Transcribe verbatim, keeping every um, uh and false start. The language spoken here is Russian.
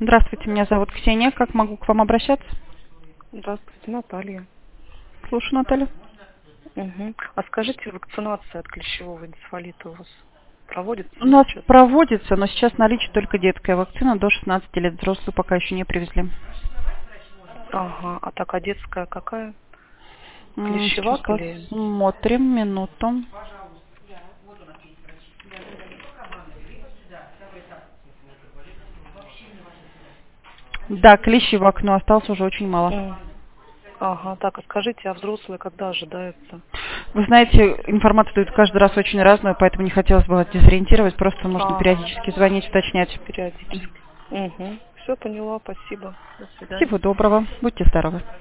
Здравствуйте, меня зовут Ксения. Как могу к вам обращаться? Здравствуйте, Наталья. Слушаю, Наталья. Угу. А скажите, вакцинация от клещевого энцефалита у вас проводится У нас сейчас? проводится, но сейчас в наличии только детская вакцина. До шестнадцати лет взрослую пока еще не привезли. Ага, а так, а детская какая? М, Сейчас Клещевак или... посмотрим, минуту. Да, клещи в окно осталось уже очень мало. М. Ага, так, а скажите, а взрослые когда ожидаются? Вы знаете, информацию дают каждый раз очень разную, поэтому не хотелось бы вас дезориентировать. Просто нужно Ага, периодически звонить, уточнять. периодически. Угу. Все поняла, спасибо. До свидания. Всего доброго. Будьте здоровы.